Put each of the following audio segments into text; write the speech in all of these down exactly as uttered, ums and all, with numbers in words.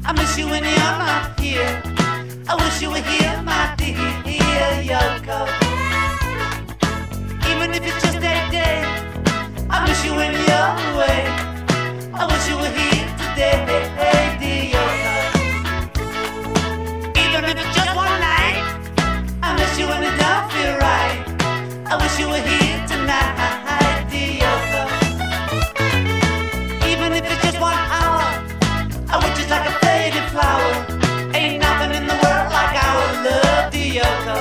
I miss you when you're not here. I wish you were here, my dear Yoko. Even if it's just a day, I miss you when you're away. I wish you were here today, dear Yoko. Even if it's just one night, I miss you when it don't feel right. I wish you were here tonight, dear Yoko. Even if it's just one hour, I would just like a faded flower. Ain't nothing in the world like our love, dear Yoko.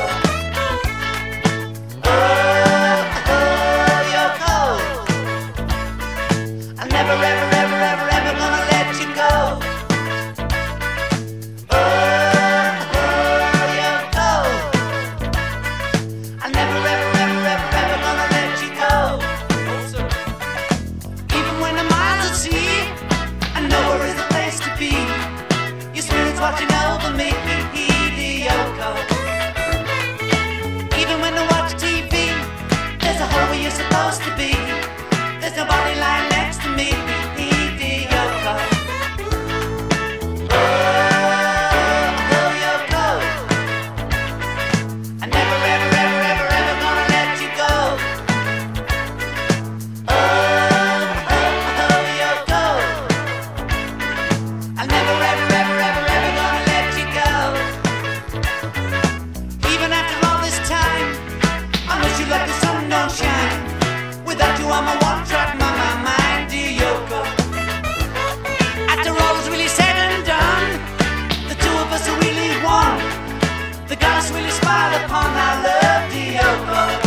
Oh, oh, Yoko. I'm never, ever, ever, ever, ever gonna let you go. Oh, oh, Yoko. I'm never, ever, ever, ever, ever gonna let you go. Even when the miles at sea, I know where is the place to be. Your spirit's watching over me, dear Yoko. Even when I watch T V, there's a hole where you're supposed to be. There's nobody lying next to me, dear Yoko. Oh, oh, Yoko. I'm never, ever, ever, ever, ever gonna let you go. Oh, oh, oh, Yoko. I'm never, ever, ever, ever, ever gonna let you go. Even after all this time, I miss you like the sun don't shine. Without you, I'm a one-track mind, my mind, dear Yoko. After all is really said and done, the two of us are really one. The goddess really smiled upon our love, dear Yoko.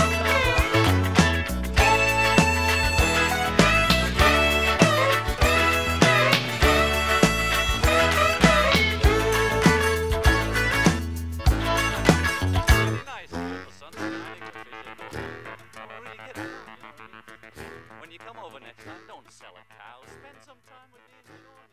Nice. The sun's shining, the fish are going. I'm really getting it. When you come over next time, don't sell a cow. Spend some time with me and enjoy.